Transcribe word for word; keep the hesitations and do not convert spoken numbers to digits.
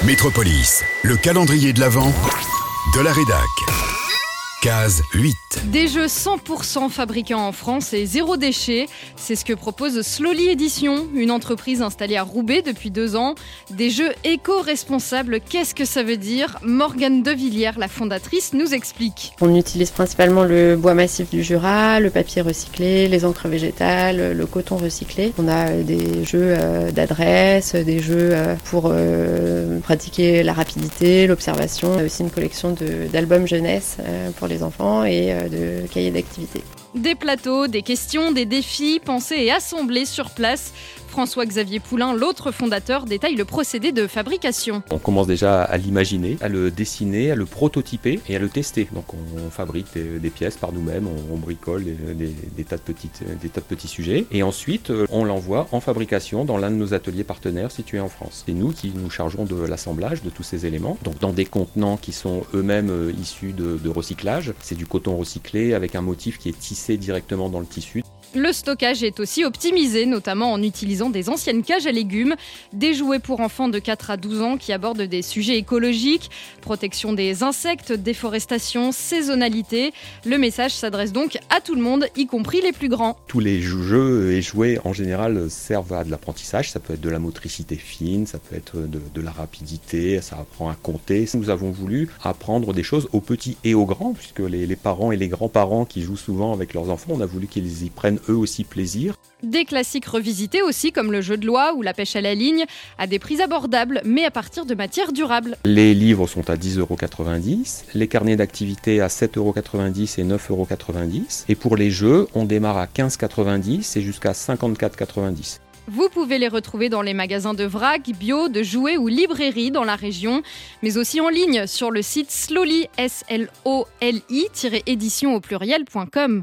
Métropolis, le calendrier de l'Avent de la rédac. Case huit. Des jeux cent pour cent fabriqués en France et zéro déchet, c'est ce que propose Slowly Édition, une entreprise installée à Roubaix depuis deux ans. Des jeux éco-responsables, qu'est-ce que ça veut dire ? Morgane Devilliers, la fondatrice, nous explique. On utilise principalement le bois massif du Jura, le papier recyclé, les encres végétales, le coton recyclé. On a des jeux d'adresse, des jeux pour pratiquer la rapidité, l'observation. On a aussi une collection de, d'albums jeunesse pour les enfants et de cahiers d'activités. Des plateaux, des questions, des défis pensés et assemblés sur place. François-Xavier Poulain, l'autre fondateur, détaille le procédé de fabrication. On commence déjà à l'imaginer, à le dessiner, à le prototyper et à le tester. Donc on fabrique des, des pièces par nous-mêmes, on, on bricole des, des, des, tas de petites, des tas de petits sujets. Et ensuite, on l'envoie en fabrication dans l'un de nos ateliers partenaires situés en France. C'est nous qui nous chargeons de l'assemblage de tous ces éléments. Donc dans des contenants qui sont eux-mêmes issus de, de recyclage. C'est du coton recyclé avec un motif qui est tissé directement dans le tissu. Le stockage est aussi optimisé, notamment en utilisant des anciennes cages à légumes, des jouets pour enfants de quatre à douze ans qui abordent des sujets écologiques, protection des insectes, déforestation, saisonnalité. Le message s'adresse donc à tout le monde, y compris les plus grands. Tous les jeux et jouets en général servent à de l'apprentissage, ça peut être de la motricité fine, ça peut être de, de la rapidité, ça apprend à compter. Nous avons voulu apprendre des choses aux petits et aux grands, puisque les, les parents et les grands-parents qui jouent souvent avec leurs enfants, on a voulu qu'ils y prennent eux aussi plaisir. Des classiques revisités aussi, comme le jeu de loi ou la pêche à la ligne, à des prix abordables, mais à partir de matières durables. Les livres sont à dix euros quatre-vingt-dix, les carnets d'activité à sept euros quatre-vingt-dix et neuf euros quatre-vingt-dix. Et pour les jeux, on démarre à quinze euros quatre-vingt-dix et jusqu'à cinquante-quatre euros quatre-vingt-dix. Vous pouvez les retrouver dans les magasins de vrac, bio, de jouets ou librairies dans la région, mais aussi en ligne sur le site slowly, S L O L I, édition au pluriel point com.